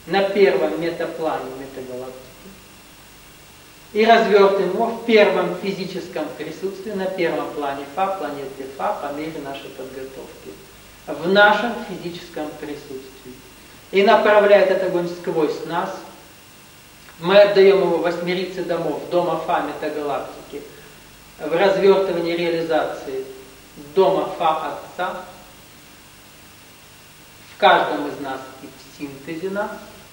на первом метаплане метагалактики и развертываем его в первом физическом присутствии, на первом плане Фа, планеты Фа, по мере нашей подготовки. В нашем физическом присутствии. И направляет этот огонь сквозь нас. Мы отдаем его восьмерице домов, дома Фа метагалактики, в развертывании реализации дома Фа Отца, в каждом из нас и в синтезе нас.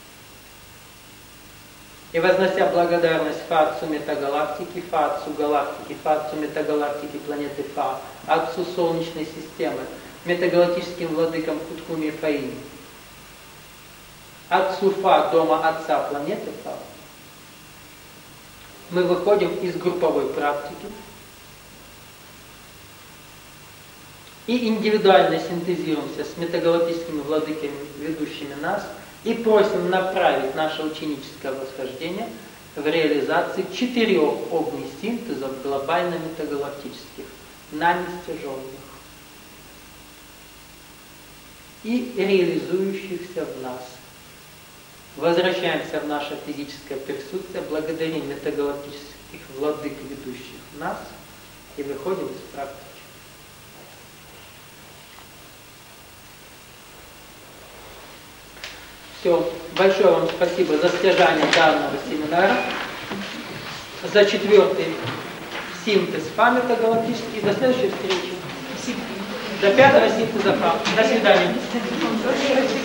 И вознося благодарность Фа Отцу метагалактики, Фа Отцу галактики, Фа Отцу метагалактики планеты Фа, Отцу Солнечной системы, метагалактическим владыкам Куткуми и Фаини, Отцу Фа, дома Отца планеты Фа, мы выходим из групповой практики и индивидуально синтезируемся с метагалактическими владыками, ведущими нас, и просим направить наше ученическое восхождение в реализации 4 огней синтезов глобально-метагалактических, нами стяженных и реализующихся в нас. Возвращаемся в наше физическое присутствие, благодарим метагалактических владык, ведущих нас, и выходим из практики. Все. Большое вам спасибо за стяжание данного семинара, за 4-й синтез Фа метагалактический. До следующей встречи. До 5-го синтеза Фа. До свидания.